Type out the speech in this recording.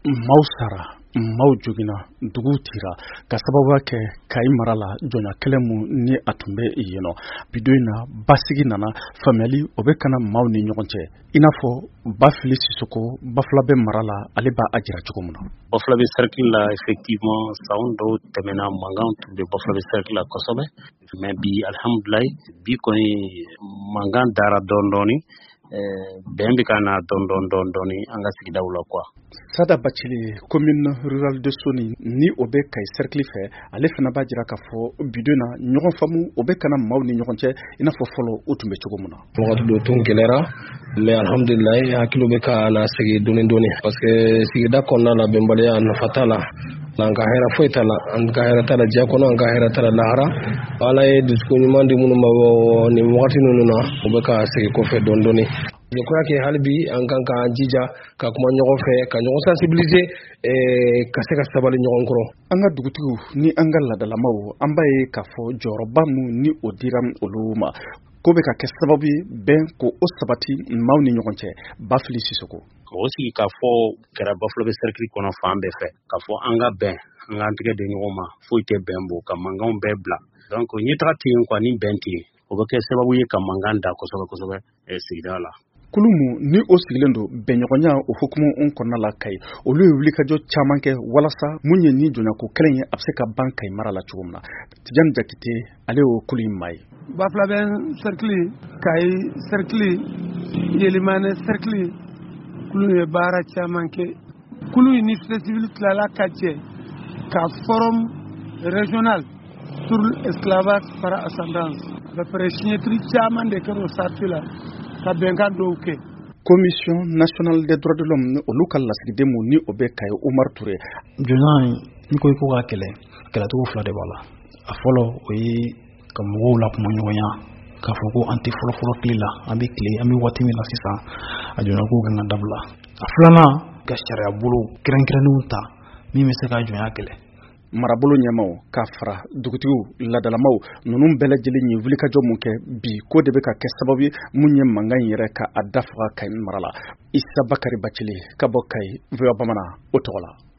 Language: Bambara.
Mausara Maujugina Dugutira Kasabawake Kaimarala Jona Kelemu ni atumbe yeno bidoina basigi nana family obekana mauni nyonche inafo bafili sisoko baflabe marala aleba ajira chukumuna baflabe circle là effectivement saundo temena mangan de baflabe circle la kosobe mais bi alhamdulillah bi koni mangan dara dondoni bembi kana dondoni anga sigida wala quoi Sada Bachili, commune rurale de Soni, ni Obe Kai Cercle fait, ale fana ba jira ka fo bidona ñogon famu Obe kana mawni ñogonche ina fo folo utumbe chogomuna. Watu do tun kelera mais alhamdulillah hakilo be ka na sigi doni parce que sigi da konna la bembale an fatala nanga hera foitala anga hera tala jakono anga hera tala lahara wala e diskoni mandi munu mawo ni wakati nununa Obe ka sigi ko fe doni je crois que halbi en kanka jija ka kuma ñogo fe ka ñogo sensibiliser ka se ka sabali ñogon kro anga dugutu ni anga la dala maw ambaye ka fo joroba mu ni odiram oluma ko be ka ke sababu ben ko o sabati mawni ñogonche bafili sisoko aussi ka fo kera baflo be circuit kono fambe fe ka fo anga ben anga tige de ñogoma fo ite bembo ka mangan be bla donc ni trati ko ni benti o be ke sababu ye ka manganda ko sobe sigdala Kulumu ni o siglendo benyogonya o hukumu on konna la kai o lu wuli ka jo chamanke walasa munye ni jona ko krenye abseka bankai marala chumna tijan jakite ale o kulim mai bafla ben cercle kai cercle yelimane cercle kulu e bara chamanke kulu ni civil la kache ka forum régional sur l'esclavage par ascendance la pressignature chaman de kero sartula Commission nationale des droits de l'homme au local la sigdemu ni Obe Kai Omar Touré jona ni ko ka kala to fla de bala a folo oyi kam wo la mo nyoya ka foko anti folo klila ambi wati mi la sisa a jona ko gana dabla a flana ka sharia bulu krenunta mi me se ka jona kele marabolo nyamao kafra dugutigu ladalamaw nunum bele jeli ni wuli ka jomu ke bi ko de be ka ke sababu munye mangan yere ka adafa kay marala Issa Bakari Bachili kabokai vyo bamana otola